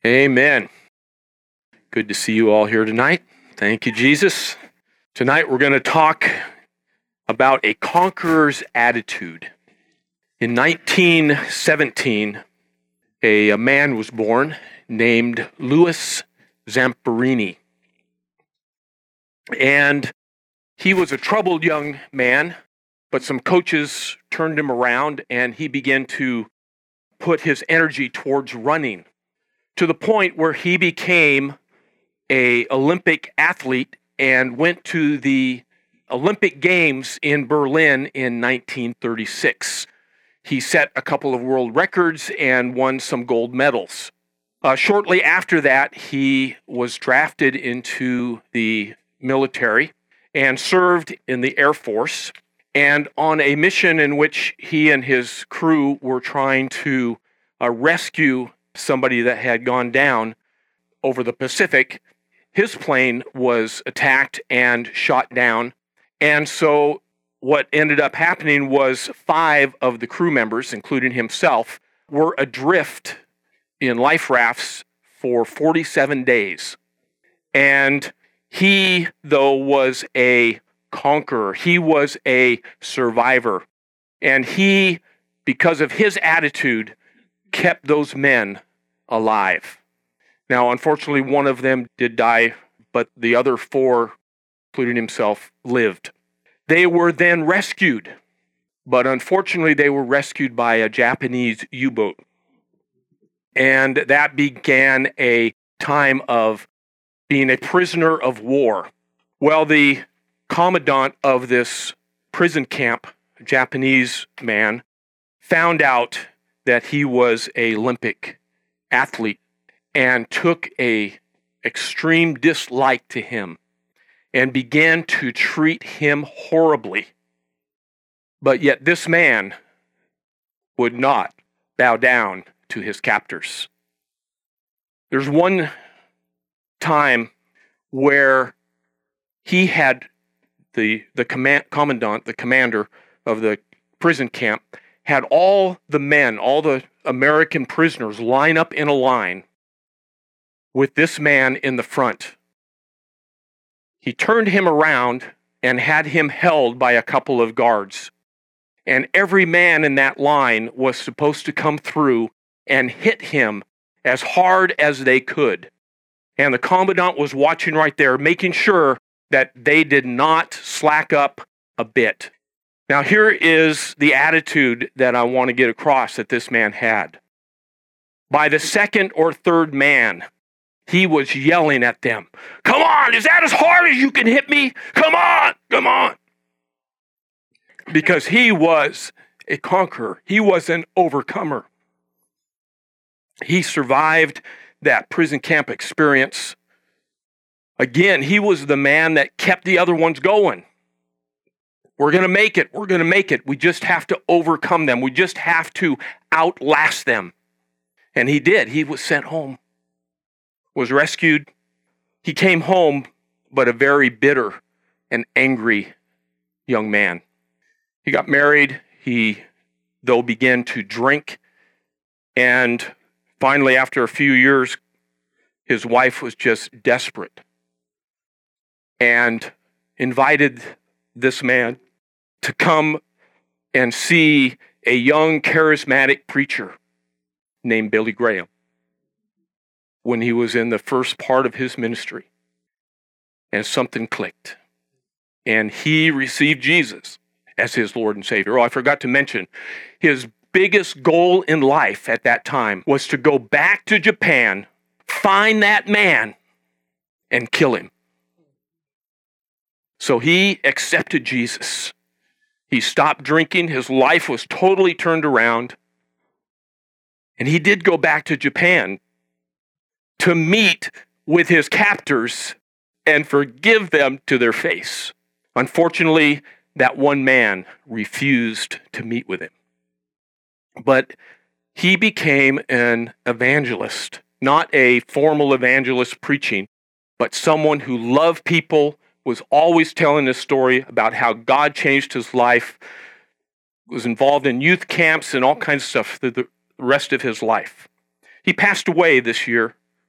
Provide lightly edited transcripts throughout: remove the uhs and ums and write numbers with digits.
Amen. Good to see you all here tonight. Thank you, Jesus. Tonight we're going to talk about a conqueror's attitude. In 1917, a man was born named Louis Zamperini. And he was a troubled young man, but some coaches turned him around and he began to put his energy towards running, to the point where he became an Olympic athlete and went to the Olympic Games in Berlin in 1936. He set a couple of world records and won some gold medals. Shortly after that, he was drafted into the military and served in the Air Force, and on a mission in which he and his crew were trying to rescue somebody that had gone down over the Pacific. His plane was attacked and shot down, and so what ended up happening was 5 of the crew members, including himself, were adrift in life rafts for 47 days. And he, though, was a conqueror. He was a survivor. And he, because of his attitude, kept those men alive. Now, unfortunately, one of them did die, but the other 4, including himself, lived. They were then rescued, but unfortunately, they were rescued by a Japanese U-boat. And that began a time of being a prisoner of war. Well, the commandant of this prison camp, a Japanese man, found out that he was an Olympic athlete and took an extreme dislike to him and began to treat him horribly. But yet this man would not bow down to his captors. There's one time where he had the commandant, the commander of the prison camp, had all the men, all the American prisoners line up in a line with this man in the front. He turned him around and had him held by a couple of guards. And every man in that line was supposed to come through and hit him as hard as they could. And the commandant was watching right there, making sure that they did not slack up a bit. Now, here is the attitude that I want to get across that this man had. By the second or third man, he was yelling at them, "Come on, is that as hard as you can hit me? Come on, come on." Because he was a conqueror. He was an overcomer. He survived that prison camp experience. Again, he was the man that kept the other ones going. We're going to make it. We're going to make it. We just have to overcome them. We just have to outlast them. And he did. He was sent home, was rescued. He came home, but a very bitter and angry young man. He got married. He, though, began to drink. And finally, after a few years, his wife was just desperate and invited this man to come and see a young charismatic preacher named Billy Graham when he was in the first part of his ministry. And something clicked. And he received Jesus as his Lord and Savior. Oh, I forgot to mention, his biggest goal in life at that time was to go back to Japan, find that man, and kill him. So he accepted Jesus. He stopped drinking. His life was totally turned around. And he did go back to Japan to meet with his captors and forgive them to their face. Unfortunately, that one man refused to meet with him. But he became an evangelist, not a formal evangelist preaching, but someone who loved people, was always telling this story about how God changed his life, was involved in youth camps and all kinds of stuff through the rest of his life. He passed away this year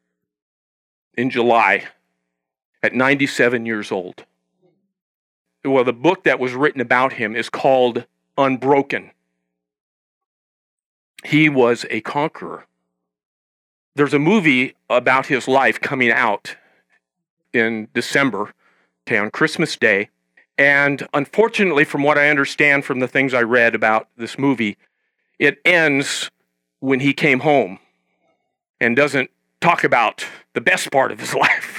in July at 97 years old. Well, the book that was written about him is called Unbroken. He was a conqueror. There's a movie about his life coming out in December, on Christmas Day. And unfortunately, from what I understand from the things I read about this movie, it ends when he came home and doesn't talk about the best part of his life.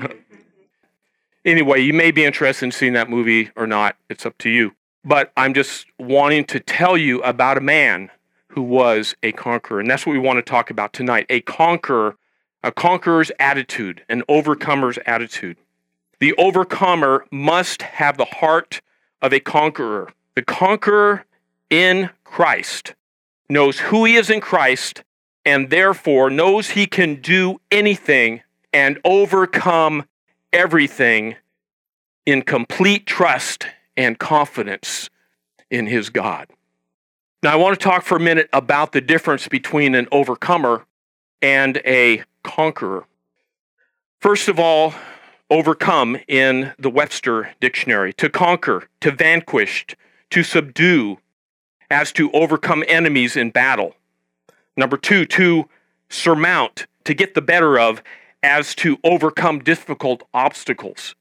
Anyway, you may be interested in seeing that movie or not. It's up to you. But I'm just wanting to tell you about a man who was a conqueror. And that's what we want to talk about tonight. A conqueror's attitude, an overcomer's attitude. The overcomer must have the heart of a conqueror. The conqueror in Christ knows who he is in Christ and therefore knows he can do anything and overcome everything in complete trust and confidence in his God. Now, I want to talk for a minute about the difference between an overcomer and a conqueror. First of all, overcome in the Webster Dictionary: to conquer, to vanquish, to subdue, as to overcome enemies in battle. Number two, to surmount, to get the better of, as to overcome difficult obstacles.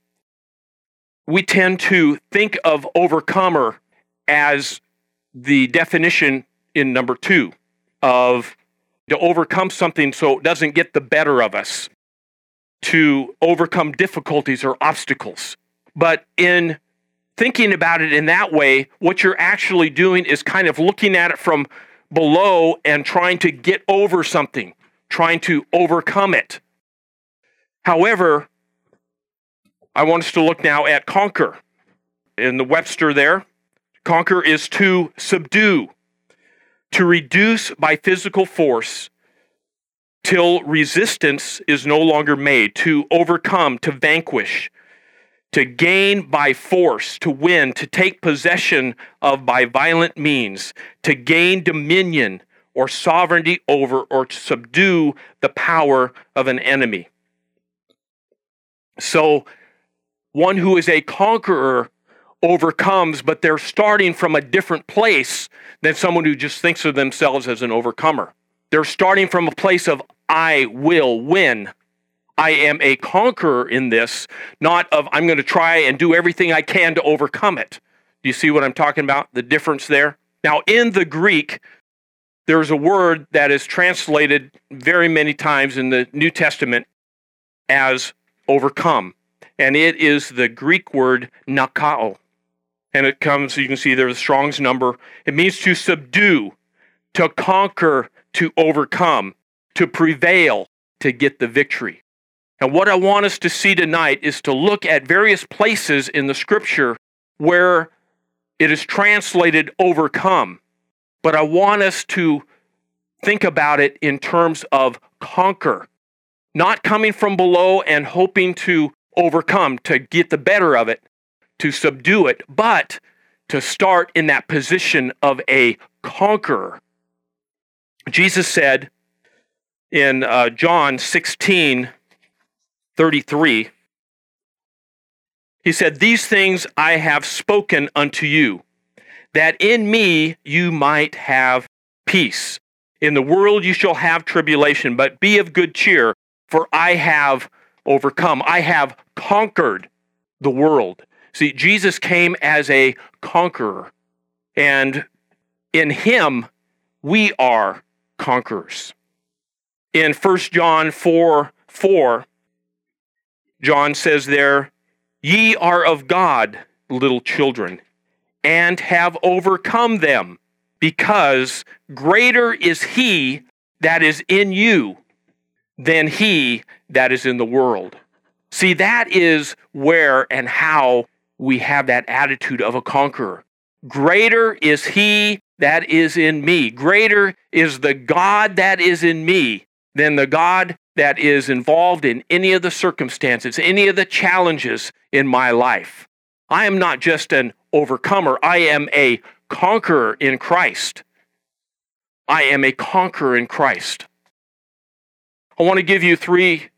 We tend to think of overcomer as the definition in number two, of to overcome something so it doesn't get the better of us, to overcome difficulties or obstacles. But in thinking about it in that way, what you're actually doing is kind of looking at it from below and trying to get over something, trying to overcome it. However, I want us to look now at conquer. In the Webster there, conquer is to subdue, to reduce by physical force till resistance is no longer made, to overcome, to vanquish, to gain by force, to win, to take possession of by violent means, to gain dominion or sovereignty over or to subdue the power of an enemy. So, one who is a conqueror overcomes, but they're starting from a different place than someone who just thinks of themselves as an overcomer. They're starting from a place of, I will win. I am a conqueror in this, not of, I'm going to try and do everything I can to overcome it. Do you see what I'm talking about? The difference there? Now, in the Greek, there's a word that is translated very many times in the New Testament as overcome. And it is the Greek word nakao. And it comes, you can see there's a Strong's number. It means to subdue, to conquer, to overcome, to prevail, to get the victory. And what I want us to see tonight is to look at various places in the scripture where it is translated overcome. But I want us to think about it in terms of conquer. Not coming from below and hoping to overcome, to get the better of it, to subdue it, but to start in that position of a conqueror. Jesus said in John 16:33, he said, "These things I have spoken unto you, that in me you might have peace. In the world you shall have tribulation, but be of good cheer, for I have overcome." I have conquered the world. See, Jesus came as a conqueror, and in him we are conquerors. In 1 John 4:4, John says there, "Ye are of God, little children, and have overcome them, because greater is he that is in you than he that is in the world." See, that is where and how we have that attitude of a conqueror. Greater is he that is in me. Greater is the God that is in me than the God that is involved in any of the circumstances, any of the challenges in my life. I am not just an overcomer. I am a conqueror in Christ. I am a conqueror in Christ. I want to give you 3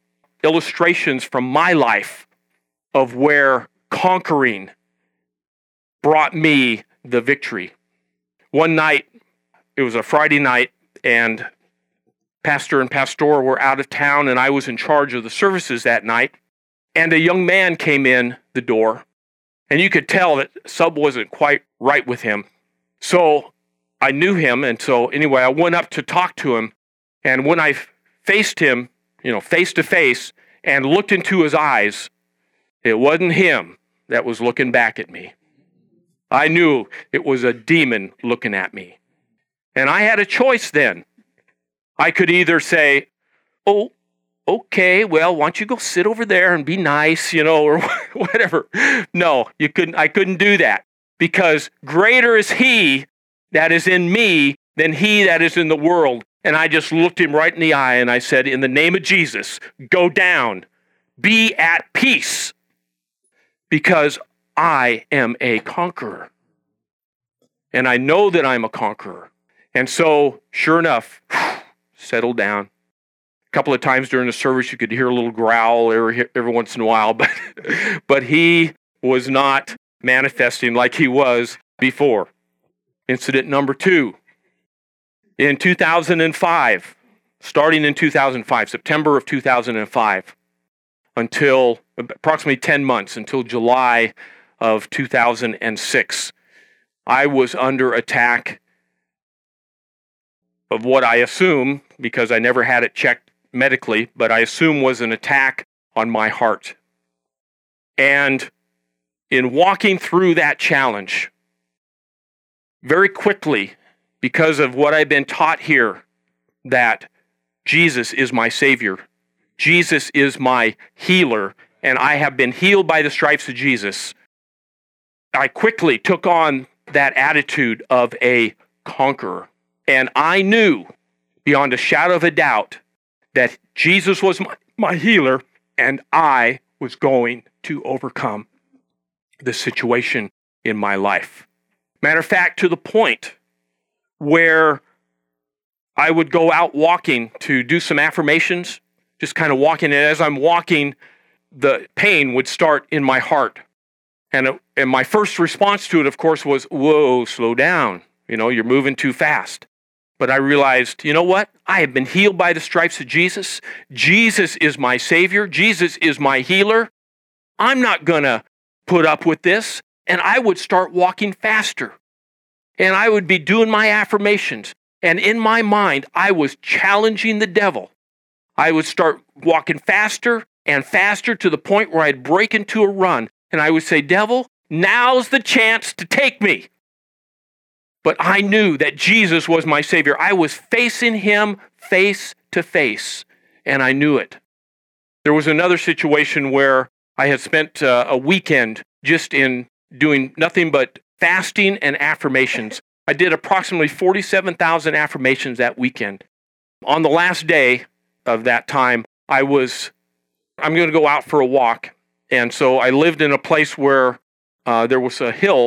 illustrations from my life of where conquering brought me the victory. One night, it was a Friday night, and pastor and pastor were out of town, and I was in charge of the services that night. And a young man came in the door, and you could tell that something wasn't quite right with him. So I knew him, and so anyway, I went up to talk to him. And when I faced him, face to face, and looked into his eyes, it wasn't him that was looking back at me. I knew it was a demon looking at me. And I had a choice then. I could either say, oh, okay, well, why don't you go sit over there and be nice, or whatever. No, I couldn't do that, because greater is he that is in me than he that is in the world. And I just looked him right in the eye and I said, in the name of Jesus, go down, be at peace, because I am a conqueror. And I know that I'm a conqueror. And so, sure enough, settled down. A couple of times during the service, you could hear a little growl every once in a while, but he was not manifesting like he was before. Incident number 2. In 2005, starting in 2005, September of 2005, until approximately 10 months, until July of 2006, I was under attack of what I assume, because I never had it checked medically, but I assume was an attack on my heart. And in walking through that challenge, very quickly, because of what I've been taught here, that Jesus is my Savior, Jesus is my healer, and I have been healed by the stripes of Jesus, I quickly took on that attitude of a conqueror. And I knew beyond a shadow of a doubt that Jesus was my healer, and I was going to overcome the situation in my life. Matter of fact, to the point where I would go out walking to do some affirmations, just kind of walking, and as I'm walking, the pain would start in my heart. And my first response to it, of course, was, whoa, slow down. You're moving too fast. But I realized, you know what? I have been healed by the stripes of Jesus. Jesus is my Savior. Jesus is my healer. I'm not going to put up with this. And I would start walking faster. And I would be doing my affirmations. And in my mind, I was challenging the devil. I would start walking faster and faster to the point where I'd break into a run. And I would say, devil, now's the chance to take me. But I knew that Jesus was my Savior. I was facing him face to face, and I knew it. There was another situation where I had spent a weekend just in doing nothing but fasting and affirmations. I did approximately 47,000 affirmations that weekend. On the last day of that time, I'm going to go out for a walk. And so I lived in a place where there was a hill,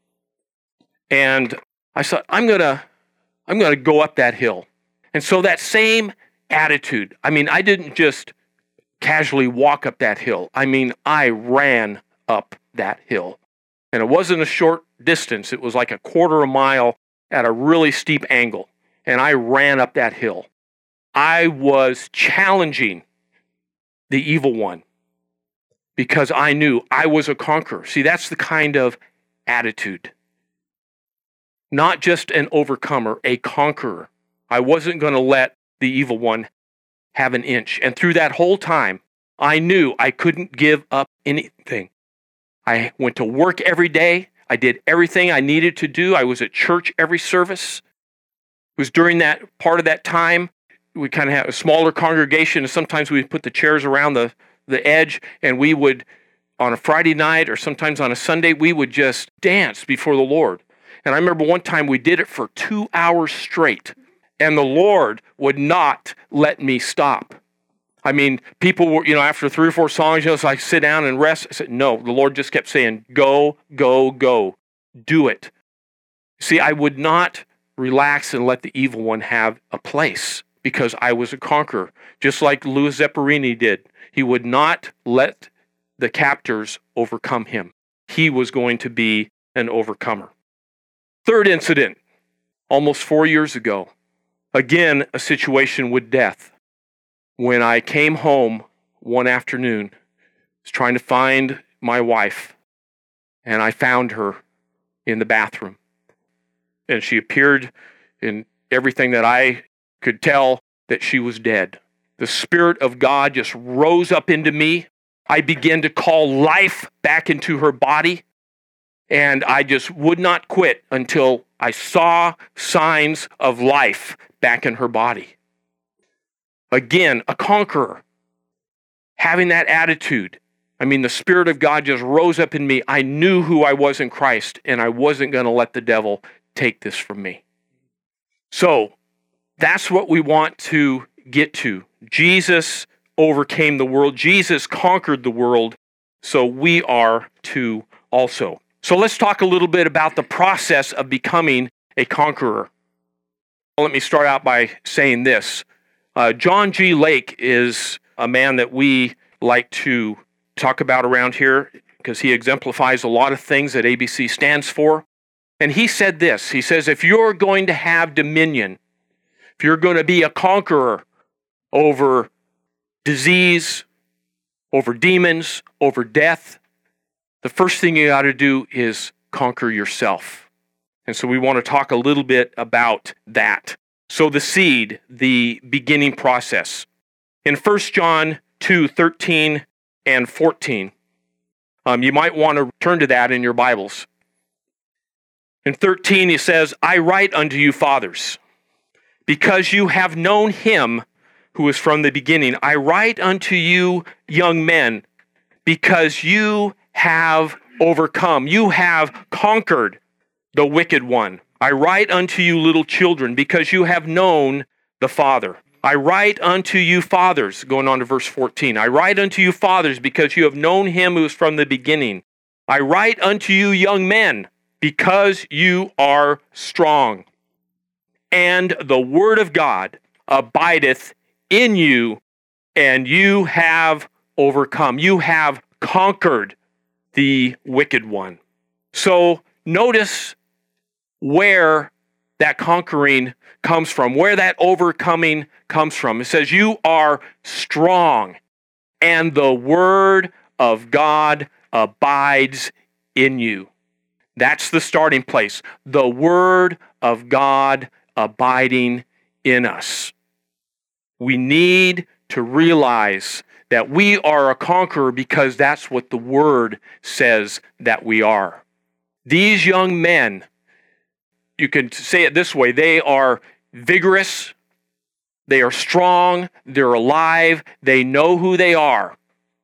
and I thought, I'm gonna go up that hill. And so that same attitude, I didn't just casually walk up that hill. I ran up that hill. And it wasn't a short distance. It was like a quarter of a mile at a really steep angle. And I ran up that hill. I was challenging the evil one because I knew I was a conqueror. See, that's the kind of attitude. Not just an overcomer, a conqueror. I wasn't going to let the evil one have an inch. And through that whole time, I knew I couldn't give up anything. I went to work every day. I did everything I needed to do. I was at church every service. It was during that part of that time, we kind of had a smaller congregation, and sometimes we'd put the chairs around the edge, and we would, on a Friday night or sometimes on a Sunday, we would just dance before the Lord. And I remember one time we did it for 2 hours straight, and the Lord would not let me stop. People were, after 3 or 4 songs, so I sit down and rest. I said, no, the Lord just kept saying, go, go, go, do it. See, I would not relax and let the evil one have a place. because I was a conqueror, just like Louis Zamperini did. He would not let the captors overcome him. He was going to be an overcomer. Third incident, almost 4 years ago. Again, a situation with death. When I came home one afternoon, I was trying to find my wife, and I found her in the bathroom. And she appeared in everything that I could tell that she was dead. The Spirit of God just rose up into me. I began to call life back into her body, and I just would not quit until I saw signs of life back in her body. Again, a conqueror, having that attitude. I mean, the Spirit of God just rose up in me. I knew who I was in Christ, and I wasn't going to let the devil take this from me. So, that's what we want to get to. Jesus overcame the world. Jesus conquered the world, so we are to also. So let's talk a little bit about the process of becoming a conqueror. Let me start out by saying this. John G. Lake is a man that we like to talk about around here because he exemplifies a lot of things that ABC stands for. And he said this. He says, if you're going to have dominion, if you're going to be a conqueror over disease, over demons, over death, the first thing you got to do is conquer yourself. And so we want to talk a little bit about that. So the seed, the beginning process. In 1 John 2:13 and 14, you might want to turn to that in your Bibles. In 13, he says, I write unto you, fathers, because you have known him who is from the beginning. I write unto you, young men, because you have overcome. You have conquered the wicked one. I write unto you, little children, because you have known the Father. I write unto you, fathers, going on to verse 14. I write unto you, fathers, because you have known him who is from the beginning. I write unto you, young men, because you are strong. And the word of God abideth in you, and you have overcome. You have conquered the wicked one. So notice where that conquering comes from, where that overcoming comes from. It says, you are strong, and the word of God abides in you. That's the starting place. The word of God abiding in us. We need to realize that we are a conqueror because that's what the word says that we are. These young men, you can say it this way, they are vigorous, they are strong, they're alive, they know who they are,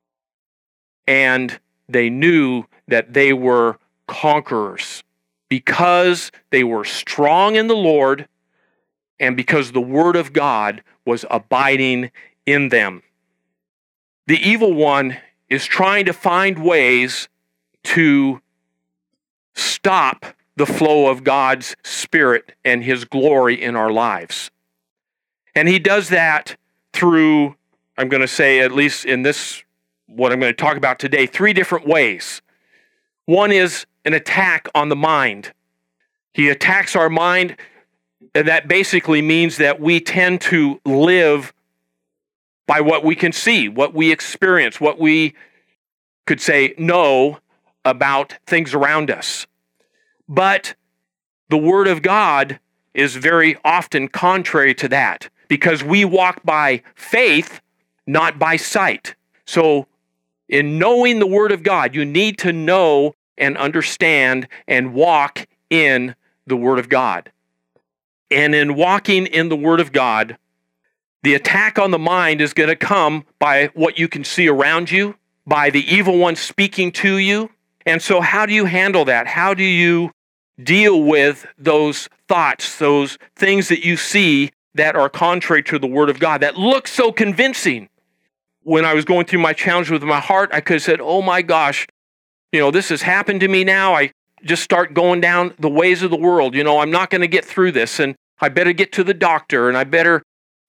and they knew that they were conquerors because they were strong in the Lord and because the word of God was abiding in them. The evil one is trying to find ways to stop the flow of God's Spirit and His glory in our lives. And he does that through, I'm going to say, at least in this, what I'm going to talk about today, 3 different ways. One is an attack on the mind. He attacks our mind, and that basically means that we tend to live by what we can see, what we experience, what we could say know about things around us. But the Word of God is very often contrary to that because we walk by faith, not by sight. So in knowing the Word of God, you need to know and understand and walk in the Word of God. And in walking in the Word of God, the attack on the mind is going to come by what you can see around you, by the evil one speaking to you. And so how do you handle that? How do you deal with those thoughts, those things that you see that are contrary to the Word of God, that look so convincing? When I was going through my challenge with my heart, I could have said, oh my gosh, this has happened to me now. I just start going down the ways of the world. I'm not going to get through this, and I better get to the doctor, and I better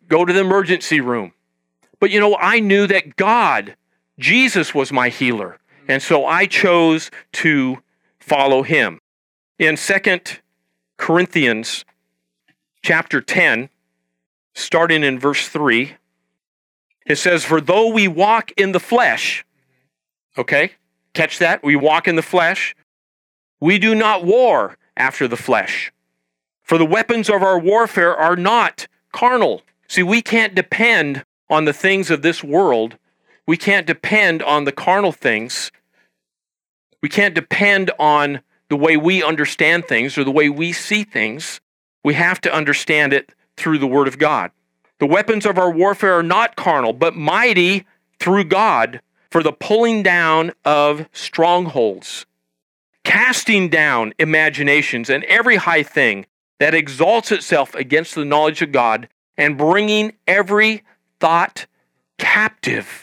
go to the emergency room. But I knew that God, Jesus, was my healer. And so I chose to follow him. In 2 Corinthians chapter 10, starting in verse 3, it says, "For though we walk in the flesh," okay, catch that? We walk in the flesh. "We do not war after the flesh. For the weapons of our warfare are not carnal." See, we can't depend on the things of this world. We can't depend on the carnal things. We can't depend on the way we understand things or the way we see things. We have to understand it through the Word of God. "The weapons of our warfare are not carnal, but mighty through God for the pulling down of strongholds, casting down imaginations and every high thing that exalts itself against the knowledge of God, and bringing every thought captive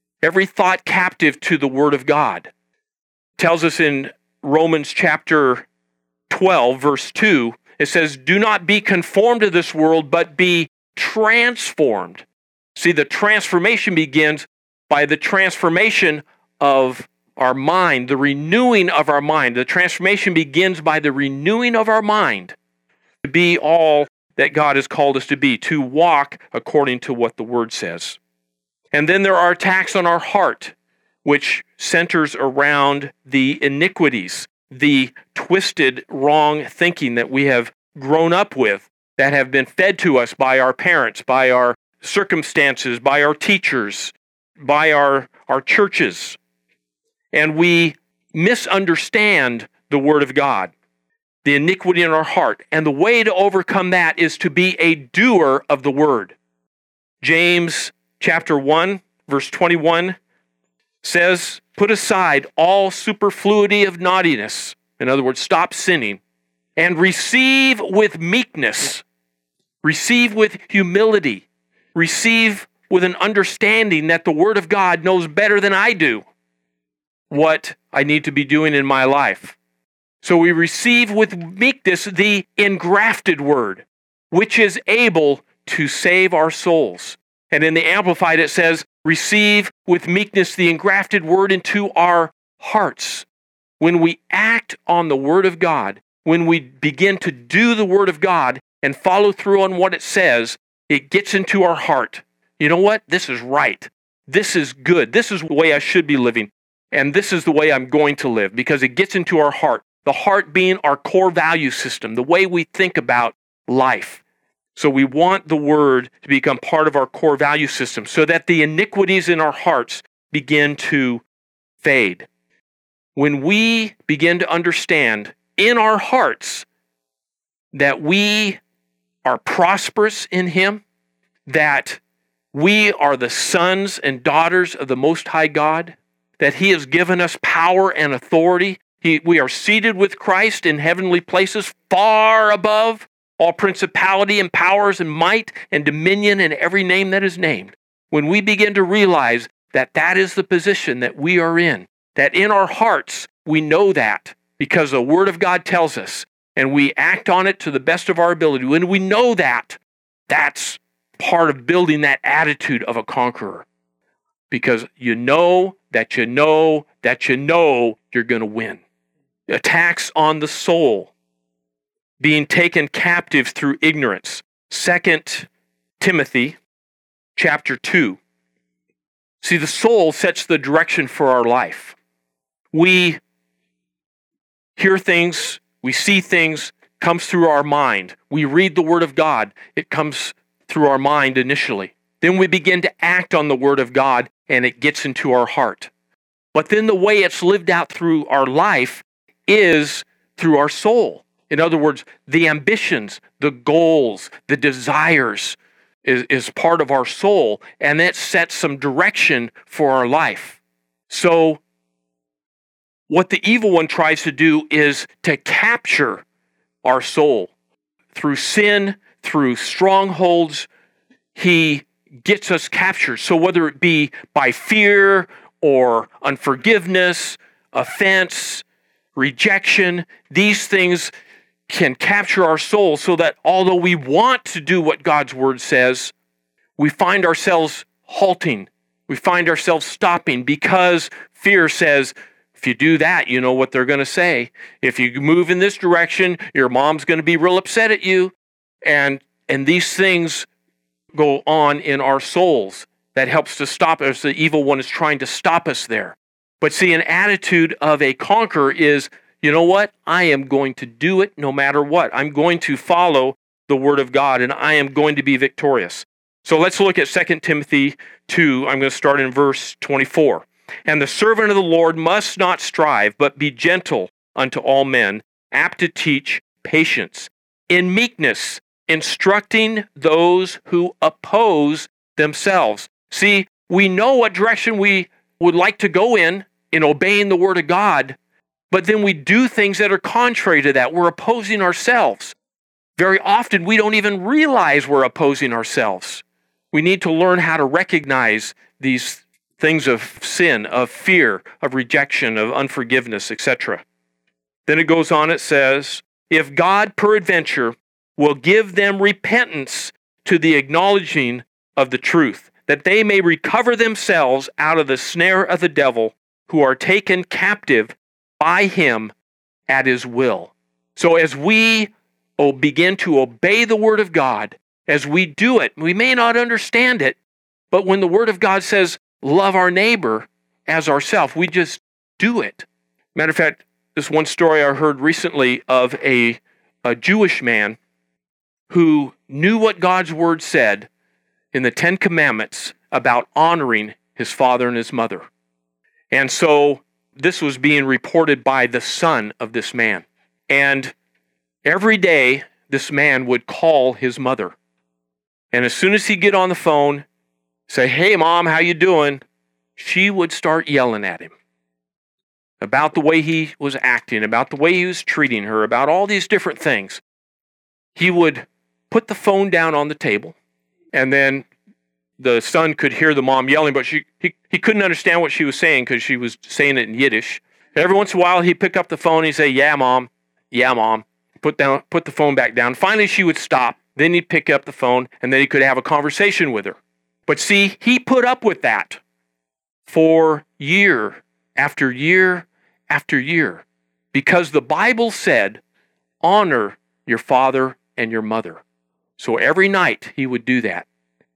to the Word of God." It tells us in Romans chapter 12, verse 2, it says, "Do not be conformed to this world, but be transformed." See, the transformation begins by the transformation of our mind, the renewing of our mind. The transformation begins by the renewing of our mind to be all that God has called us to be, to walk according to what the Word says. And then there are attacks on our heart, which centers around the iniquities, the twisted, wrong thinking that we have grown up with, that have been fed to us by our parents, by our circumstances, by our teachers, by our churches. And we misunderstand the Word of God, the iniquity in our heart. And the way to overcome that is to be a doer of the Word. James chapter 1, verse 21 says, "Put aside all superfluity of naughtiness." In other words, stop sinning. "And receive with meekness," receive with humility, receive with an understanding that the Word of God knows better than I do what I need to be doing in my life. So we receive with meekness the engrafted Word, which is able to save our souls. And in the Amplified it says, "Receive with meekness the engrafted Word into our hearts." When we act on the Word of God, when we begin to do the Word of God and follow through on what it says, it gets into our heart. You know what? This is right. This is good. This is the way I should be living. And this is the way I'm going to live, because it gets into our heart. The heart being our core value system, the way we think about life. So we want the Word to become part of our core value system so that the iniquities in our hearts begin to fade. When we begin to understand in our hearts that we are prosperous in Him, that we are the sons and daughters of the Most High God, that He has given us power and authority. We are seated with Christ in heavenly places far above all principality and powers and might and dominion and every name that is named. When we begin to realize that that is the position that we are in, that in our hearts we know that because the Word of God tells us, and we act on it to the best of our ability. When we know that, that's part of building that attitude of a conqueror. Because you know that you know that you know you're going to win. Attacks on the soul, being taken captive through ignorance. 2 Timothy chapter 2. See, the soul sets the direction for our life. We hear things, we see things, comes through our mind. We read the Word of God, it comes through our mind initially. Then we begin to act on the Word of God, and it gets into our heart. But then the way it's lived out through our life is through our soul. In other words, the ambitions, the goals, the desires is part of our soul, and that sets some direction for our life. So what the evil one tries to do is to capture our soul. Through sin, through strongholds, he gets us captured. So whether it be by fear or unforgiveness, offense, rejection, these things can capture our soul so that although we want to do what God's Word says, we find ourselves halting. We find ourselves stopping because fear says, if you do that, you know what they're going to say. If you move in this direction, your mom's going to be real upset at you. And these things go on in our souls that helps to stop us. The evil one is trying to stop us there. But see, an attitude of a conqueror is, you know what? I am going to do it no matter what. I'm going to follow the word of God, and I am going to be victorious. So let's look at 2 Timothy 2. I'm going to start in verse 24. And the servant of the Lord must not strive, but be gentle unto all men, apt to teach, patience, in meekness, instructing those who oppose themselves. See, we know what direction we would like to go in obeying the word of God, but then we do things that are contrary to that. We're opposing ourselves. Very often, we don't even realize we're opposing ourselves. We need to learn how to recognize these things of sin, of fear, of rejection, of unforgiveness, etc. Then it goes on, it says, if God peradventure will give them repentance to the acknowledging of the truth, that they may recover themselves out of the snare of the devil, who are taken captive by him at his will. So as we begin to obey the word of God, as we do it, we may not understand it, but when the word of God says, love our neighbor as ourselves, we just do it. Matter of fact, this one story I heard recently of a Jewish man who knew what God's word said in the Ten Commandments about honoring his father and his mother. And so this was being reported by the son of this man. And every day, this man would call his mother. And as soon as he'd get on the phone, say, hey, Mom, how you doing? She would start yelling at him about the way he was acting, about the way he was treating her, about all these different things. He would put the phone down on the table, and then the son could hear the mom yelling, but he couldn't understand what she was saying because she was saying it in Yiddish. Every once in a while, he'd pick up the phone and he'd say, yeah, Mom, put the phone back down. Finally, she would stop. Then he'd pick up the phone, and then he could have a conversation with her. But see, he put up with that for year after year after year, because the Bible said, honor your father and your mother. So every night he would do that.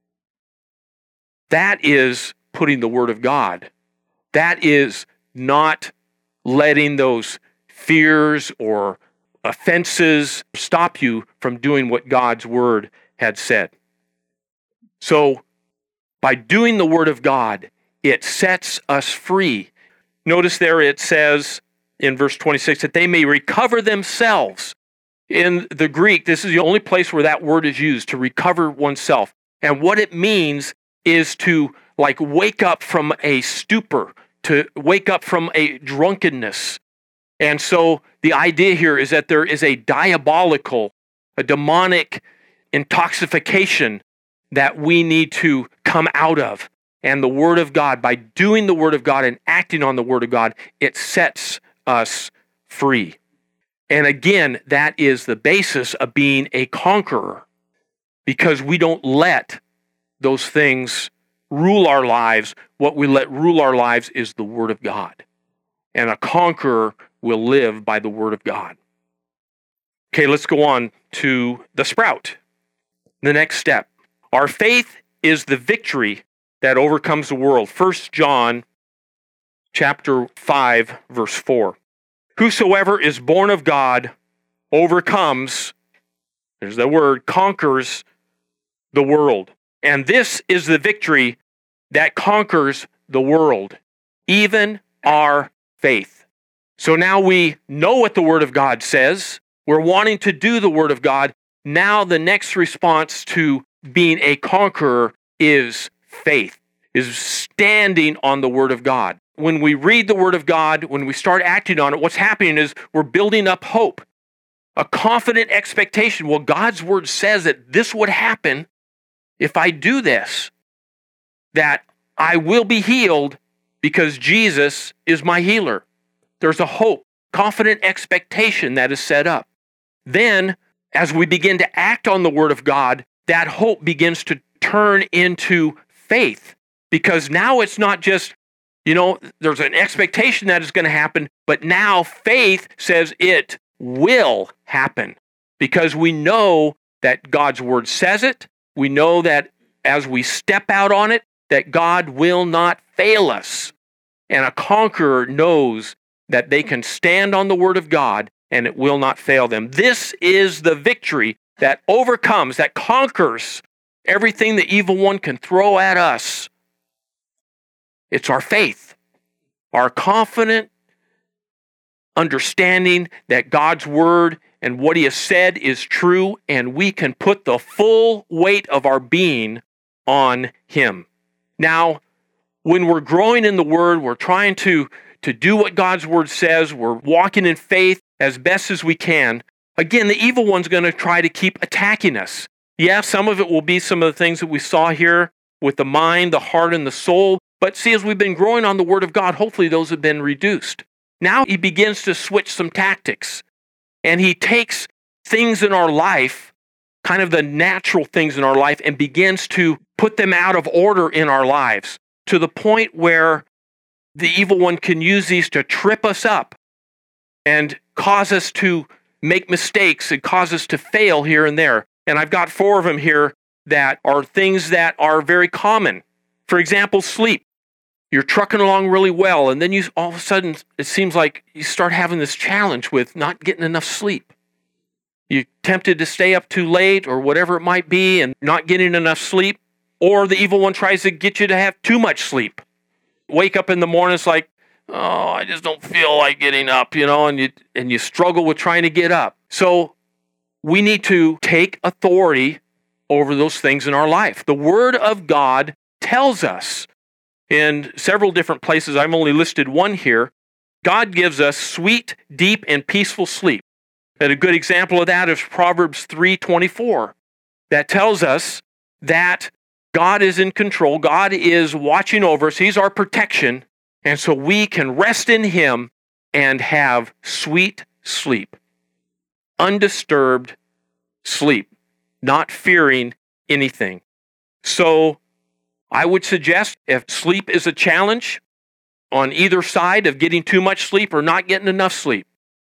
That is putting the word of God. That is not letting those fears or offenses stop you from doing what God's word had said. So by doing the word of God, it sets us free. Notice there it says in verse 26 that they may recover themselves. In the Greek, this is the only place where that word is used, to recover oneself. And what it means is to wake up from a stupor, to wake up from a drunkenness. And so the idea here is that there is a demonic intoxication that we need to come out of. And the Word of God, by doing the Word of God and acting on the Word of God, it sets us free. And again, that is the basis of being a conqueror, because we don't let those things rule our lives. What we let rule our lives is the Word of God. And a conqueror will live by the Word of God. Okay, let's go on to the sprout. The next step. Our faith is the victory that overcomes the world. 1 John chapter 5, verse 4. Whosoever is born of God overcomes, there's the word, conquers the world. And this is the victory that conquers the world, even our faith. So now we know what the Word of God says. We're wanting to do the Word of God. Now the next response to being a conqueror is faith, is standing on the Word of God. When we read the Word of God, when we start acting on it, what's happening is we're building up hope, a confident expectation. Well, God's Word says that this would happen if I do this, that I will be healed because Jesus is my healer. There's a hope, confident expectation that is set up. Then, as we begin to act on the Word of God, that hope begins to turn into faith, because now it's not just, there's an expectation that is going to happen, but now faith says it will happen, because we know that God's word says it. We know that as we step out on it, that God will not fail us. And a conqueror knows that they can stand on the word of God and it will not fail them. This is the victory that overcomes, that conquers everything the evil one can throw at us. It's our faith, our confident understanding that God's word and what he has said is true, and we can put the full weight of our being on him. Now, when we're growing in the word, we're trying to do what God's word says, we're walking in faith as best as we can. Again, the evil one's going to try to keep attacking us. Yeah, some of it will be some of the things that we saw here with the mind, the heart, and the soul. But see, as we've been growing on the word of God, hopefully those have been reduced. Now he begins to switch some tactics. And he takes things in our life, kind of the natural things in our life, and begins to put them out of order in our lives, to the point where the evil one can use these to trip us up and cause us to make mistakes and cause us to fail here and there. And I've got 4 of them here that are things that are very common. For example, sleep. You're trucking along really well, and then all of a sudden, it seems like you start having this challenge with not getting enough sleep. You're tempted to stay up too late or whatever it might be and not getting enough sleep. Or the evil one tries to get you to have too much sleep. Wake up in the morning, it's like, oh, I just don't feel like getting up, and you struggle with trying to get up. So we need to take authority over those things in our life. The Word of God tells us in several different places, I've only listed one here, God gives us sweet, deep, and peaceful sleep. And a good example of that is Proverbs 3:24. That tells us that God is in control. God is watching over us. He's our protection. And so we can rest in him and have sweet sleep. Undisturbed sleep. Not fearing anything. So I would suggest if sleep is a challenge on either side of getting too much sleep or not getting enough sleep,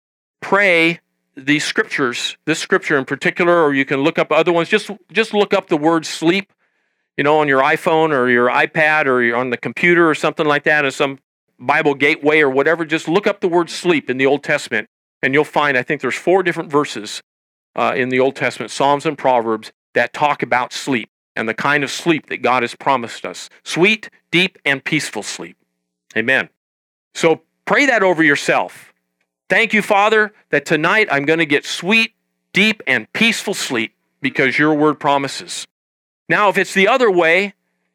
pray these scriptures, this scripture in particular, or you can look up other ones. Just look up the word sleep, on your iPhone or your iPad or on the computer or something like that, or some Bible gateway or whatever. Just look up the word sleep in the Old Testament, and you'll find, I think there's 4 different verses in the Old Testament, Psalms and Proverbs, that talk about sleep and the kind of sleep that God has promised us. Sweet, deep, and peaceful sleep. Amen. So pray that over yourself. Thank you, Father, that tonight I'm going to get sweet, deep, and peaceful sleep because your word promises. Now, if it's the other way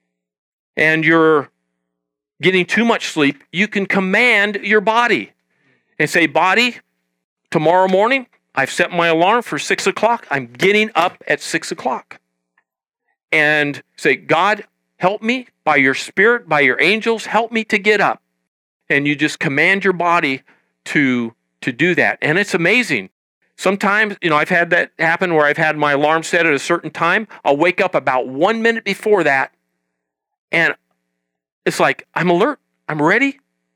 and you're getting too much sleep, you can command your body and say, body, tomorrow morning, I've set my alarm for 6 o'clock. I'm getting up at 6 o'clock. And say, God, help me by your Spirit, by your angels, help me to get up. And you just command your body to do that. And it's amazing. Sometimes, I've had that happen where I've had my alarm set at a certain time. I'll wake up about 1 minute before that. And it's like, I'm alert. I'm ready.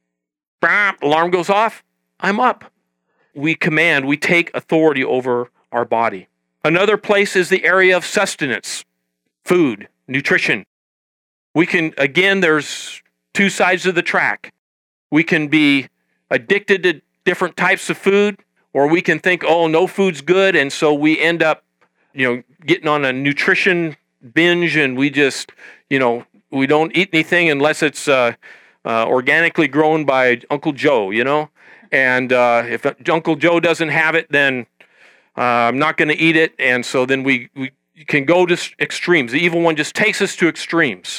Alarm goes off. I'm up. We take authority over our body. Another place is the area of sustenance. Food, nutrition. We can, again, there's 2 sides of the track. We can be addicted to different types of food, or we can think, oh, no food's good, and so we end up, getting on a nutrition binge, and we just, we don't eat anything unless it's organically grown by Uncle Joe, and if Uncle Joe doesn't have it, then I'm not going to eat it, and so then we can go to extremes. The evil one just takes us to extremes.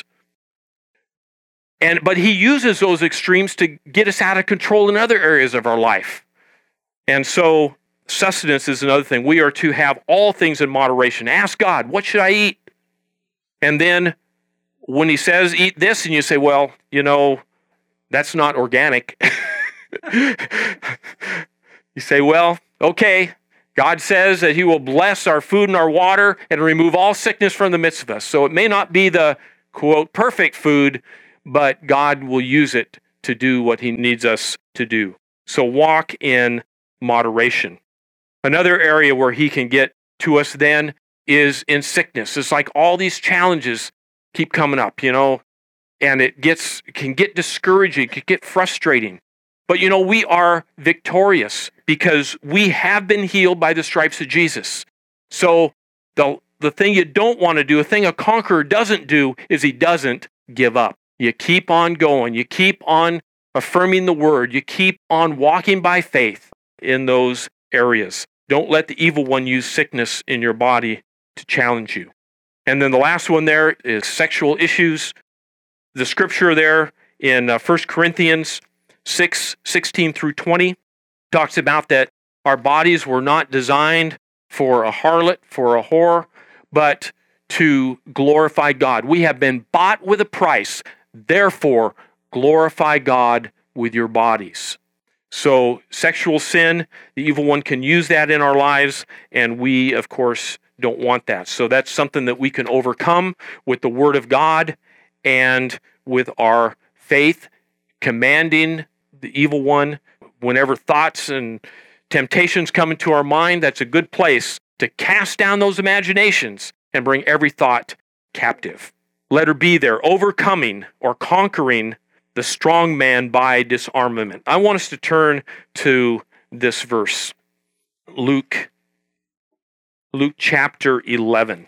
But he uses those extremes to get us out of control in other areas of our life. And so sustenance is another thing. We are to have all things in moderation. Ask God, what should I eat? And then when he says, eat this, and you say, well, that's not organic. You say, well, okay, God says that he will bless our food and our water and remove all sickness from the midst of us. So it may not be the, quote, perfect food, but God will use it to do what he needs us to do. So walk in moderation. Another area where he can get to us then is in sickness. It's like all these challenges keep coming up, and it can get discouraging, can get frustrating. But we are victorious because we have been healed by the stripes of Jesus. So the thing you don't want to do, a thing a conqueror doesn't do, is he doesn't give up. You keep on going. You keep on affirming the word. You keep on walking by faith in those areas. Don't let the evil one use sickness in your body to challenge you. And then the last one there is sexual issues. The scripture there in 1 Corinthians 6:16 through 20 talks about that our bodies were not designed for a harlot, for a whore, but to glorify God. We have been bought with a price. Therefore, glorify God with your bodies. So sexual sin, the evil one can use that in our lives, and we, of course, don't want that. So that's something that we can overcome with the Word of God and with our faith, commanding the evil one. Whenever thoughts and temptations come into our mind, that's a good place to cast down those imaginations and bring every thought captive. Letter B there, overcoming or conquering the strong man by disarmament. I want us to turn to this verse, Luke chapter 11.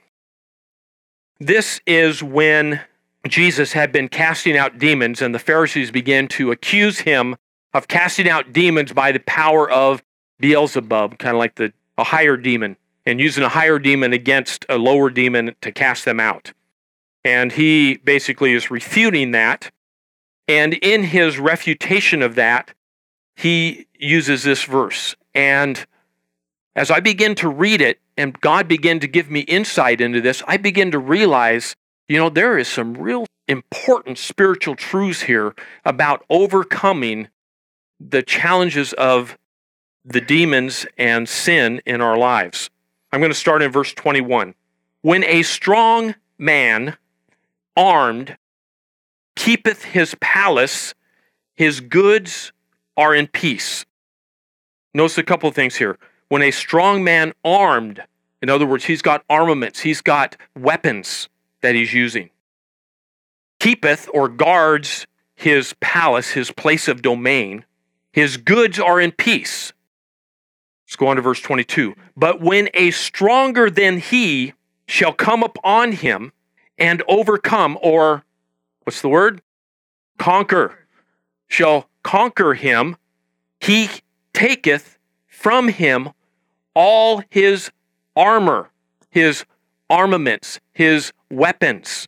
This is when Jesus had been casting out demons, and the Pharisees began to accuse him of casting out demons by the power of Beelzebub, kind of like a higher demon, and using a higher demon against a lower demon to cast them out. And he basically is refuting that. And in his refutation of that, he uses this verse. And as I begin to read it, and God began to give me insight into this, I begin to realize, there is some real important spiritual truths here about overcoming the challenges of the demons and sin in our lives. I'm going to start in verse 21. When a strong man, armed, keepeth his palace, his goods are in peace. Notice a couple of things here. When a strong man armed, in other words, he's got armaments, he's got weapons that he's using, keepeth or guards his palace, his place of domain, his goods are in peace. Let's go on to verse 22. But when a stronger than he shall come upon him and overcome, or what's the word? Conquer. Shall conquer him, he taketh from him all his armor, his armaments, his weapons,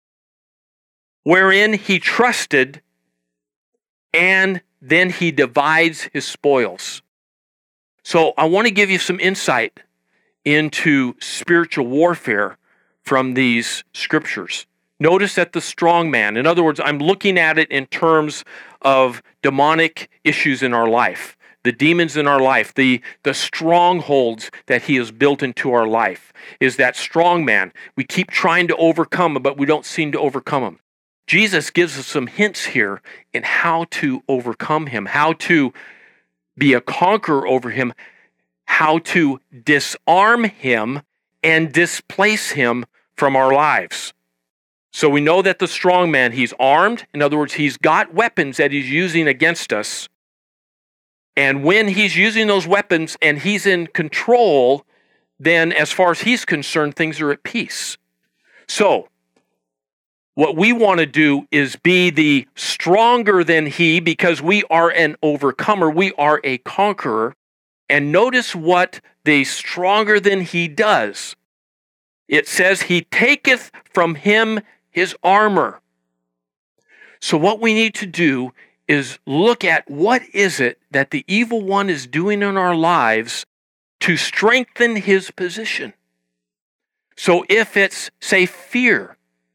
wherein he trusted, and then he divides his spoils. So I want to give you some insight into spiritual warfare from these scriptures. Notice that the strong man, in other words, I'm looking at it in terms of demonic issues in our life, the demons in our life, the strongholds that he has built into our life, is that strong man. We keep trying to overcome him, but we don't seem to overcome him. Jesus gives us some hints here in how to overcome him, how to be a conqueror over him, how to disarm him and displace him from our lives. So we know that the strong man, he's armed. In other words, he's got weapons that he's using against us. And when he's using those weapons and he's in control, then as far as he's concerned, things are at peace. So what we want to do is be the stronger than he, because we are an overcomer. We are a conqueror. And notice what the stronger than he does. It says he taketh from him his armor. So what we need to do is look at what is it that the evil one is doing in our lives to strengthen his position. So if it's, say, fear,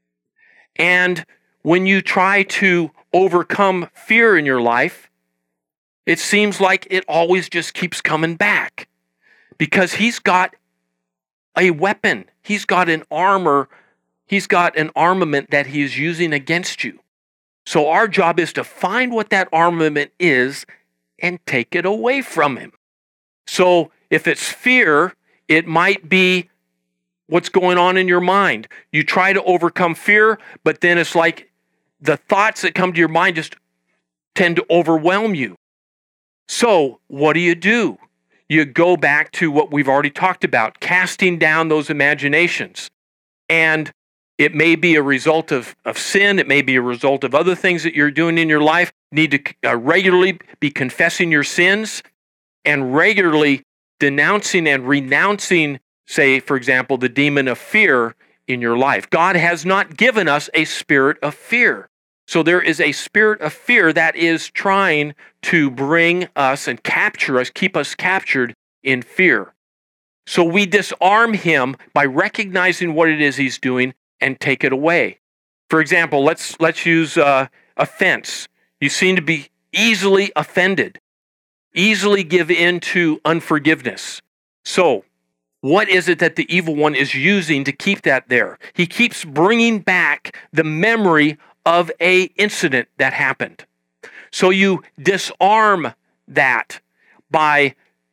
and when you try to overcome fear in your life, it seems like it always just keeps coming back. because he's got a weapon. He's got an armor. He's got an armament that he is using against you. So our job is to find what that armament is and take it away from him. So if it's fear, it might be what's going on in your mind. You try to overcome fear, but then it's like the thoughts that come to your mind just tend to overwhelm you. So what do? You go back to what we've already talked about, casting down those imaginations. And it may be a result of sin. It may be a result of other things that you're doing in your life. You need to regularly be confessing your sins and regularly denouncing and renouncing, say, for example, the demon of fear in your life. God has not given us a spirit of fear. So there is a spirit of fear that is trying to bring us and capture us, keep us captured in fear. So we disarm him by recognizing what it is he's doing and take it away. For example, let's use offense. You seem to be easily offended, easily give in to unforgiveness. So what is it that the evil one is using to keep that there? He keeps bringing back the memory of an incident that happened. So you disarm that by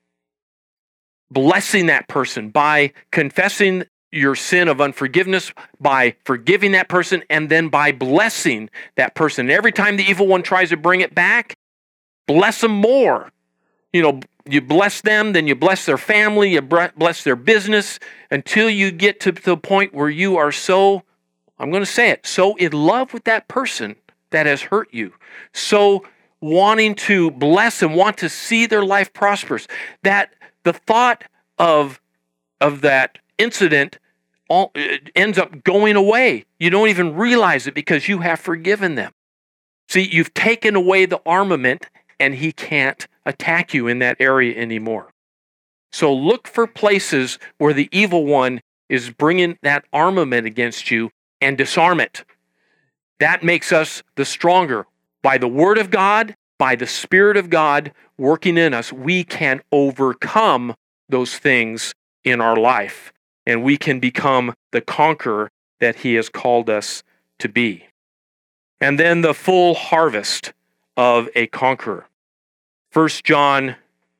blessing that person, by confessing your sin of unforgiveness, by forgiving that person, and then by blessing that person. Every time the evil one tries to bring it back, bless them more. You bless them, then you bless their family, you bless their business, until you get to the point where you are so, I'm going to say it, so in love with that person that has hurt you, so wanting to bless and want to see their life prosperous, that the thought of that incident ends up going away. You don't even realize it because you have forgiven them. See, you've taken away the armament and he can't attack you in that area anymore. So look for places where the evil one is bringing that armament against you and disarm it. That makes us the stronger. By the Word of God, by the Spirit of God working in us, we can overcome those things in our life, and we can become the conqueror that he has called us to be. And then the full harvest of a conqueror. 1 John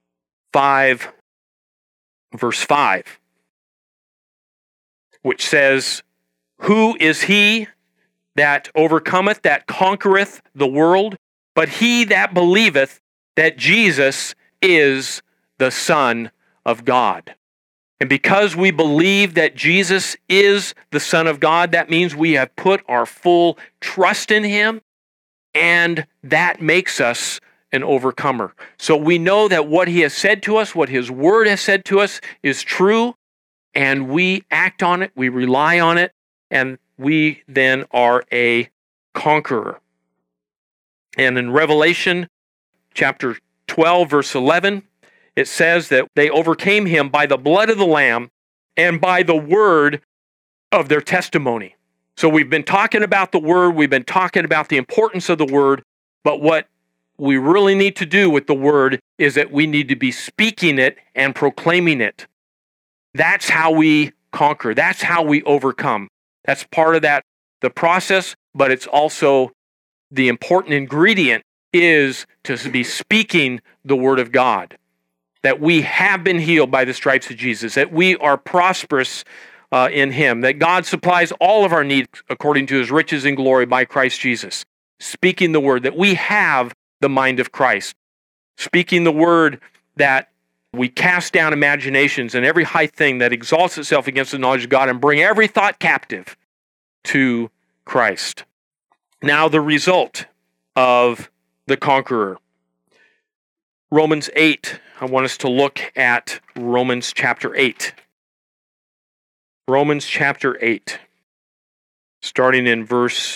5, verse 5, which says, "Who is he that overcometh, that conquereth the world? But he that believeth that Jesus is the Son of God." And because we believe that Jesus is the Son of God, that means we have put our full trust in him, and that makes us an overcomer. So we know that what he has said to us, what his word has said to us, is true, and we act on it, we rely on it, and we then are a conqueror. And in Revelation chapter 12, verse 11, it says that they overcame him by the blood of the Lamb and by the word of their testimony. So we've been talking about the word, we've been talking about the importance of the word, but what we really need to do with the word is that we need to be speaking it and proclaiming it. That's how we conquer. That's how we overcome. That's part of the process, but it's also the important ingredient is to be speaking the word of God. That we have been healed by the stripes of Jesus, that we are prosperous in him, that God supplies all of our needs according to his riches and glory by Christ Jesus. Speaking the word, that we have the mind of Christ. Speaking the word that we cast down imaginations and every high thing that exalts itself against the knowledge of God and bring every thought captive to Christ. Now the result of the conqueror. Romans 8. I want us to look at Romans chapter 8. Romans chapter 8. Starting in verse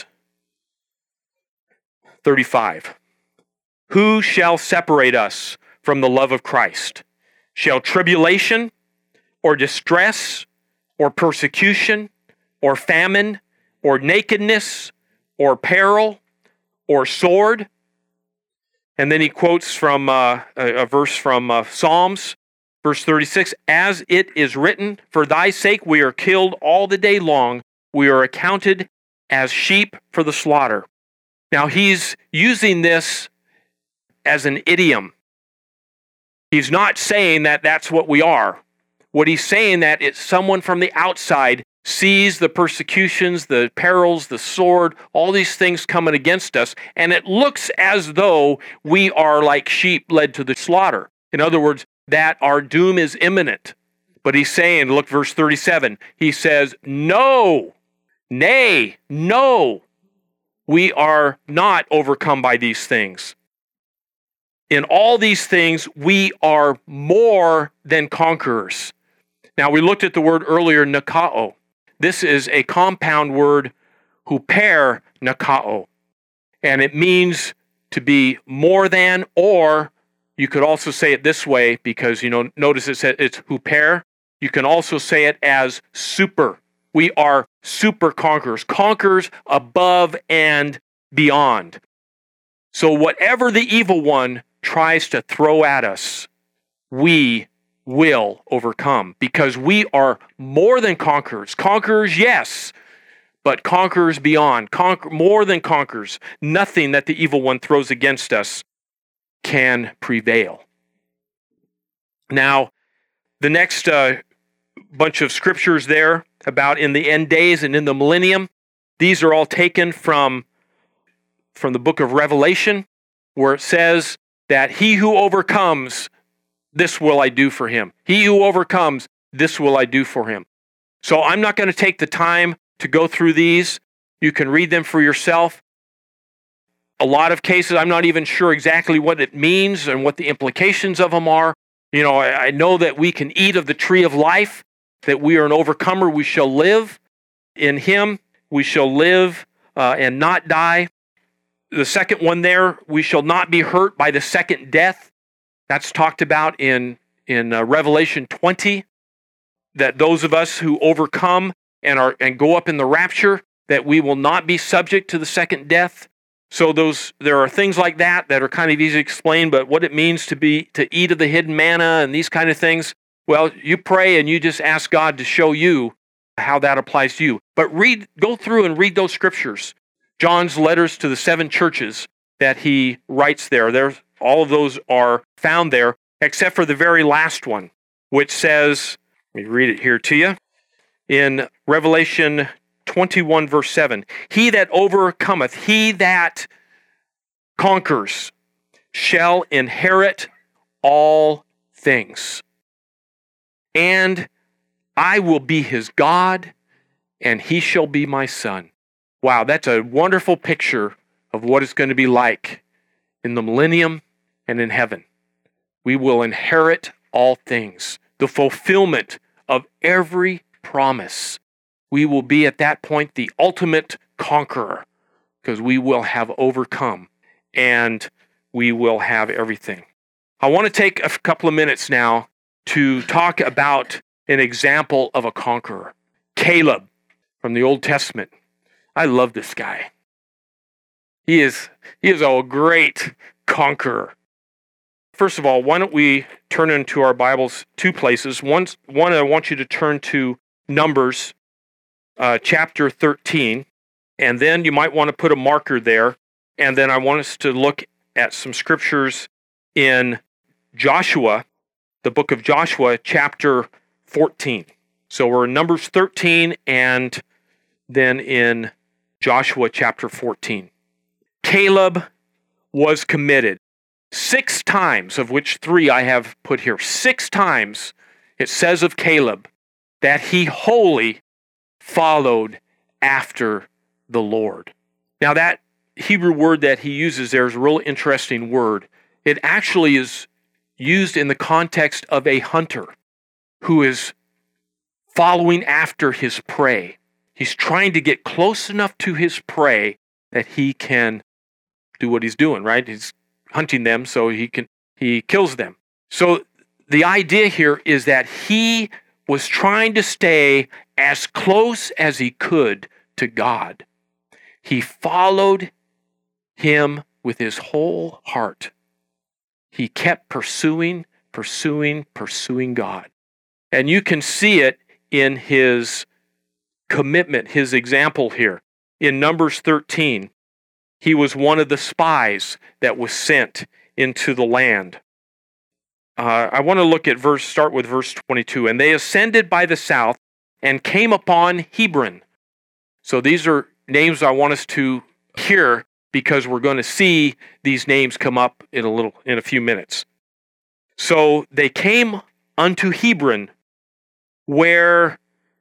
35. Who shall separate us from the love of Christ? Shall tribulation, or distress, or persecution, or famine, or nakedness, or peril, or sword? And then he quotes from a verse from Psalms, Verse 36, as it is written, for thy sake we are killed all the day long. We are accounted as sheep for the slaughter. Now he's using this as an idiom. He's not saying that that's what we are. What he's saying that it's someone from the outside sees the persecutions, the perils, the sword, all these things coming against us, and it looks as though we are like sheep led to the slaughter. In other words, that our doom is imminent. But he's saying, look, verse 37, he says, no, nay, no, we are not overcome by these things. In all these things, we are more than conquerors. Now, we looked at the word earlier, nakao. This is a compound word, huper nakao. And it means to be more than, or you could also say it this way because, notice it says it's huper. You can also say it as super. We are super conquerors, conquerors above and beyond. So whatever the evil one tries to throw at us, we will overcome because we are more than conquerors. Conquerors, yes, but conquerors beyond. More than conquerors. Nothing that the evil one throws against us can prevail. Now, the next bunch of scriptures there about in the end days and in the millennium, these are all taken from the book of Revelation, where it says that he who overcomes, this will I do for him. He who overcomes, this will I do for him. So I'm not going to take the time to go through these. You can read them for yourself. A lot of cases, I'm not even sure exactly what it means and what the implications of them are. I know that we can eat of the tree of life, that we are an overcomer. We shall live in him. We shall live and not die. The second one there, we shall not be hurt by the second death. That's talked about in Revelation 20, that those of us who overcome and go up in the rapture, that we will not be subject to the second death. So there are things like that are kind of easy to explain, but what it means to eat of the hidden manna and these kind of things, well, you pray and you just ask God to show you how that applies to you. But go through and read those scriptures. John's letters to the 7 churches that he writes there. All of those are found there, except for the very last one, which says, let me read it here to you, in Revelation 21, verse 7, he that overcometh, he that conquers, shall inherit all things. And I will be his God, and he shall be my son. Wow, that's a wonderful picture of what it's going to be like in the millennium and in heaven. We will inherit all things, the fulfillment of every promise. We will be at that point the ultimate conqueror because we will have overcome and we will have everything. I want to take a couple of minutes now to talk about an example of a conqueror. Caleb from the Old Testament. I love this guy. He is a great conqueror. First of all, why don't we turn into our Bibles 2 places. One, I want you to turn to Numbers chapter 13, and then you might want to put a marker there, and then I want us to look at some scriptures in Joshua, the book of Joshua, chapter 14. So we're in Numbers 13 and then in Joshua chapter 14. Caleb was committed 6 times, of which 3 I have put here. 6 times it says of Caleb that he wholly followed after the Lord. Now that Hebrew word that he uses there is a real interesting word. It actually is used in the context of a hunter who is following after his prey. He's trying to get close enough to his prey that he can do what he's doing, right? He's hunting them so he kills them. So the idea here is that he was trying to stay as close as he could to God. He followed him with his whole heart. He kept pursuing pursuing God. And you can see it in his commitment, his example here. In Numbers 13, he was one of the spies that was sent into the land. I want to start with verse 22. And they ascended by the south and came upon Hebron. So these are names I want us to hear because we're going to see these names come up in a few minutes. So they came unto Hebron, where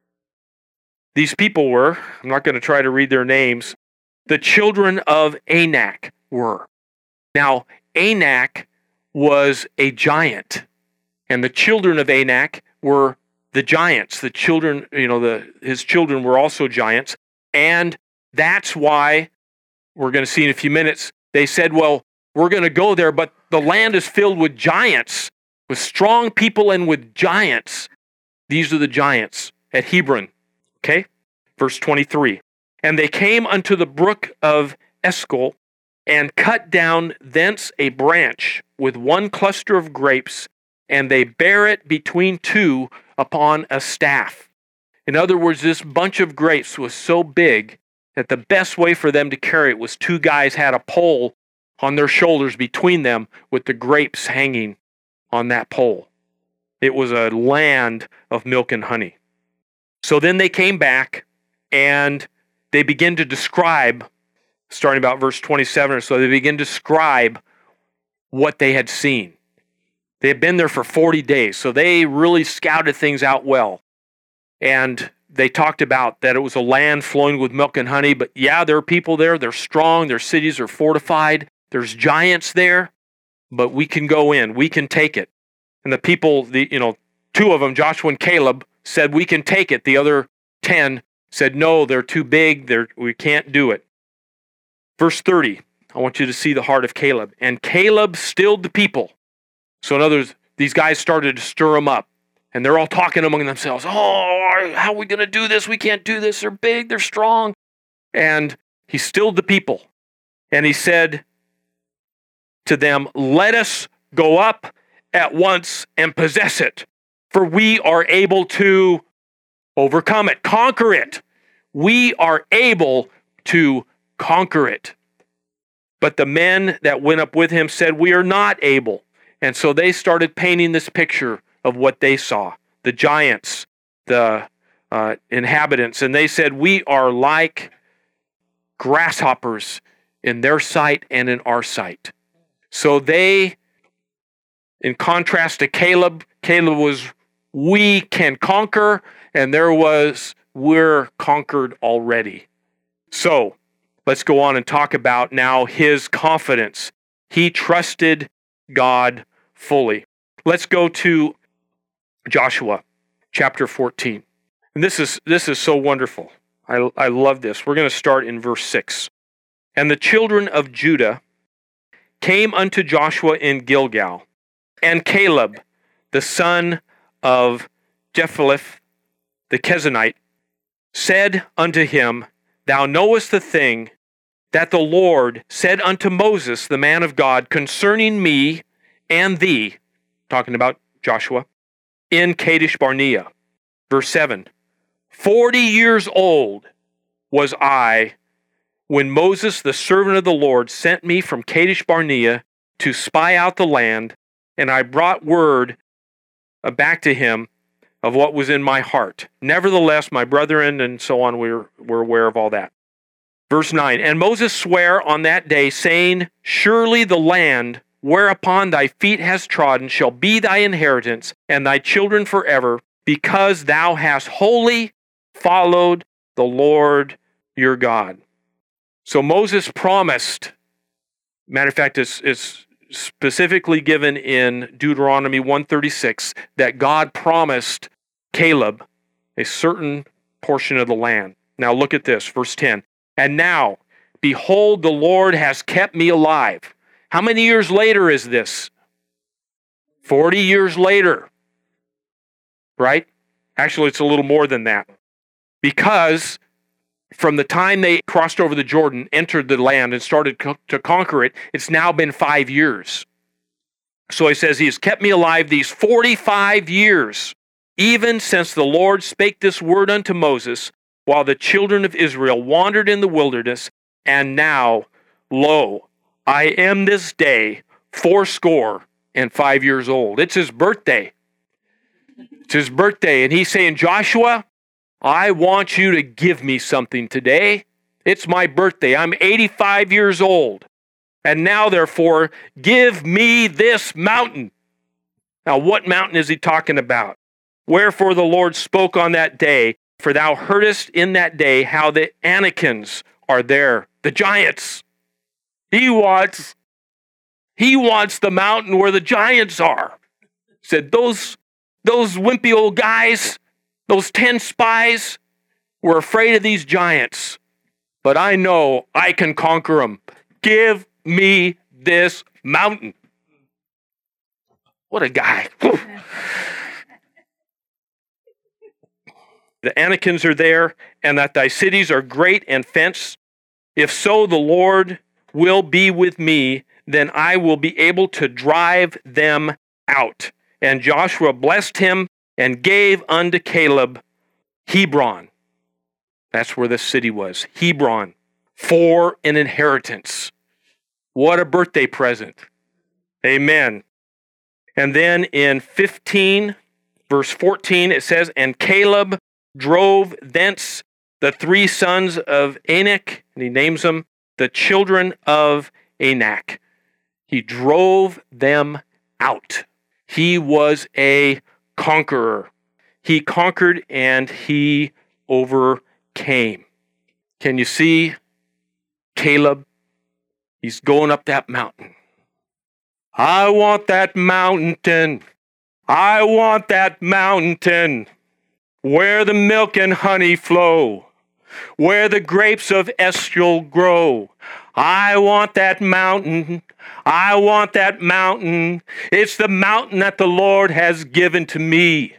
these people were. I'm not going to try to read their names. The children of Anak were. Now, Anak was a giant, and the children of Anak were the giants. The children, his children were also giants, and that's why we're going to see in a few minutes. They said, "Well, we're going to go there, but the land is filled with giants, with strong people and with giants." These are the giants at Hebron. Okay, verse 23. And they came unto the brook of Eshcol, and cut down thence a branch with one cluster of grapes, and they bare it between two upon a staff. In other words, this bunch of grapes was so big that the best way for them to carry it was two guys had a pole on their shoulders between them with the grapes hanging on that pole. It was a land of milk and honey. So then they came back and they begin to describe, starting about verse 27 or so, they begin to describe what they had seen. They had been there for 40 days, so they really scouted things out well. And they talked about that it was a land flowing with milk and honey, but yeah, there are people there, they're strong, their cities are fortified, there's giants there, but we can go in, we can take it. And the people, two of them, Joshua and Caleb, said, "We can take it." The other 10 said, "No, they're too big, we can't do it." Verse 30, I want you to see the heart of Caleb. And Caleb stilled the people. So in other words, these guys started to stir them up. And they're all talking among themselves. "Oh, how are we going to do this? We can't do this. They're big, they're strong." And he stilled the people. And he said to them, "Let us go up at once and possess it. For we are able to overcome it, conquer it. We are able to conquer it." But the men that went up with him said, "We are not able." And so they started painting this picture of what they saw, the giants, the inhabitants. And they said, "We are like grasshoppers in their sight and in our sight." So they, in contrast to Caleb was, "We can conquer," and there was, "We're conquered already." So let's go on and talk about now his confidence. He trusted God fully. Let's go to Joshua chapter 14. And this is so wonderful. I love this. We're going to start in verse 6. And the children of Judah came unto Joshua in Gilgal, and Caleb, the son of Jephunneh the Kenizzite, said unto him, "Thou knowest the thing that the Lord said unto Moses, the man of God, concerning me and thee," talking about Joshua, "in Kadesh Barnea." Verse 7, 40 years old was I when Moses, the servant of the Lord, sent me from Kadesh Barnea to spy out the land, and I brought word back to him of what was in my heart. Nevertheless, my brethren, and so on, we're aware of all that. Verse 9, and Moses sware on that day, saying, Surely the land whereupon thy feet has trodden shall be thy inheritance, and thy children forever, because thou hast wholly followed the Lord your God. So Moses promised, matter of fact, it's specifically given in Deuteronomy 136, that God promised Caleb a certain portion of the land. Now look at this, verse 10. And now, behold, the Lord has kept me alive. How many years later is this? 40 years later, right? Actually, it's a little more than that. Because from the time they crossed over the Jordan, entered the land, and started to conquer it, it's now been 5 years. So he says, he has kept me alive these 45 years, even since the Lord spake this word unto Moses, while the children of Israel wandered in the wilderness. And now, lo, I am this day 85 years old. It's his birthday. It's his birthday. And he's saying, Joshua, I want you to give me something today. It's my birthday. I'm 85 years old. And now, therefore, give me this mountain. Now, what mountain is he talking about? Wherefore the Lord spoke on that day, for thou heardest in that day how the Anakims are there, the giants. He wants the mountain where the giants are. He said, those wimpy old guys, those 10 spies, were afraid of these giants. But I know I can conquer them. Give me this mountain. What a guy. The Anakims are there, and that thy cities are great and fenced. If so, the Lord will be with me, then I will be able to drive them out. And Joshua blessed him and gave unto Caleb Hebron. That's where the city was, Hebron, for an inheritance. What a birthday present. Amen. And then in 15, verse 14, it says, and Caleb drove thence the 3 sons of Anak, and he names them the children of Anak. He drove them out. He was a conqueror. He conquered and he overcame. Can you see Caleb? He's going up that mountain. I want that mountain. I want that mountain where the milk and honey flow, where the grapes of Eshcol grow. I want that mountain. I want that mountain. It's the mountain that the Lord has given to me.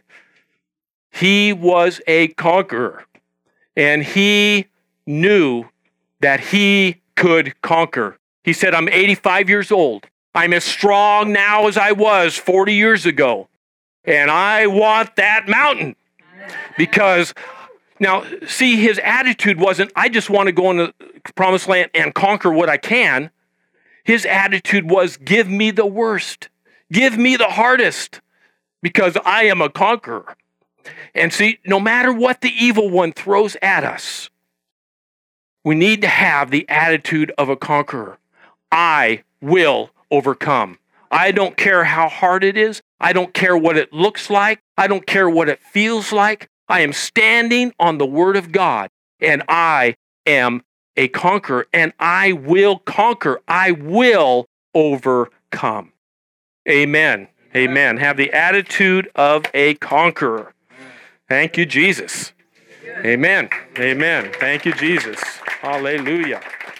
He was a conqueror, and he knew that he could conquer. He said, I'm 85 years old. I'm as strong now as I was 40 years ago, and I want that mountain. Because, now, see, his attitude wasn't, I just want to go in the promised land and conquer what I can. His attitude was, give me the worst. Give me the hardest, because I am a conqueror. And see, no matter what the evil one throws at us, we need to have the attitude of a conqueror. I will overcome. I don't care how hard it is. I don't care what it looks like. I don't care what it feels like. I am standing on the Word of God, and I am a conqueror, and I will conquer. I will overcome. Amen. Amen. Have the attitude of a conqueror. Thank you, Jesus. Amen. Amen. Thank you, Jesus. Hallelujah.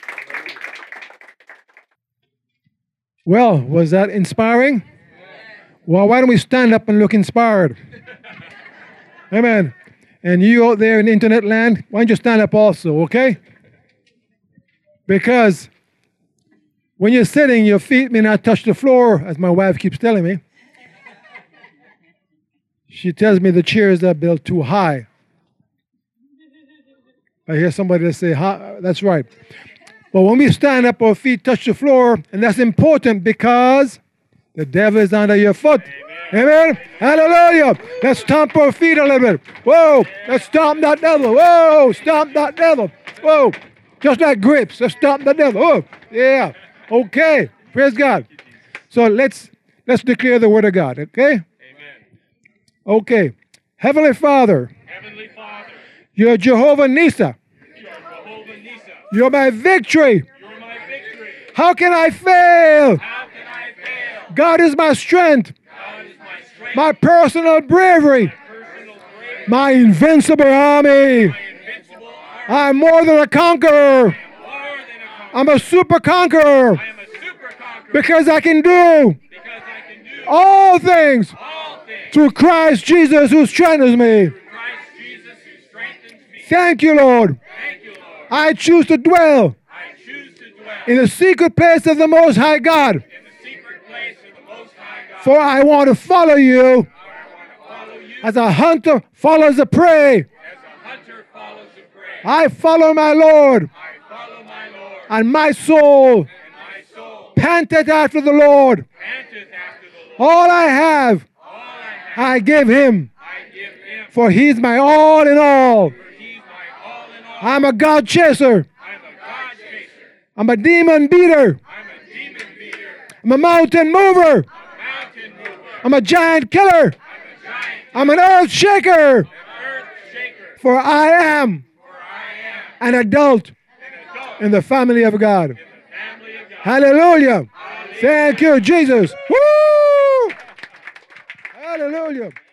Well, was that inspiring? Well, why don't we stand up and look inspired? Amen. And you out there in internet land, why don't you stand up also, okay? Because when you're sitting, your feet may not touch the floor, as my wife keeps telling me. She tells me the chairs are built too high. I hear somebody say, that's right. But when we stand up, our feet touch the floor, and that's important because the devil is under your foot. Amen. Hallelujah. Let's stomp our feet a little bit. Whoa. Let's stomp that devil. Whoa. Stomp that devil. Whoa. Just like grapes. Let's stomp that devil. Oh, yeah. Okay. Praise God. So let's declare the word of God. Okay? Amen. Okay. Heavenly Father. Heavenly Father. You're Jehovah Nisa. You're my victory. You're my victory. How can I fail? How can I fail? God is my strength. God is my strength. My personal bravery. My invincible army. I'm more than a conqueror. I'm a super conqueror. Because I can do all things through Christ Jesus who strengthens me. Thank you, Lord. I choose to dwell in the secret place of the Most High God. For I want to follow you as a hunter follows the prey. I follow my Lord, and my soul panteth after the Lord. All I have, I give him, for he's my all in all. I'm a God chaser. I'm a demon beater. I'm a mountain mover. I'm a giant killer. I'm an earth shaker. For I am an adult in the family of God. Hallelujah. Thank you, Jesus. Woo! Hallelujah.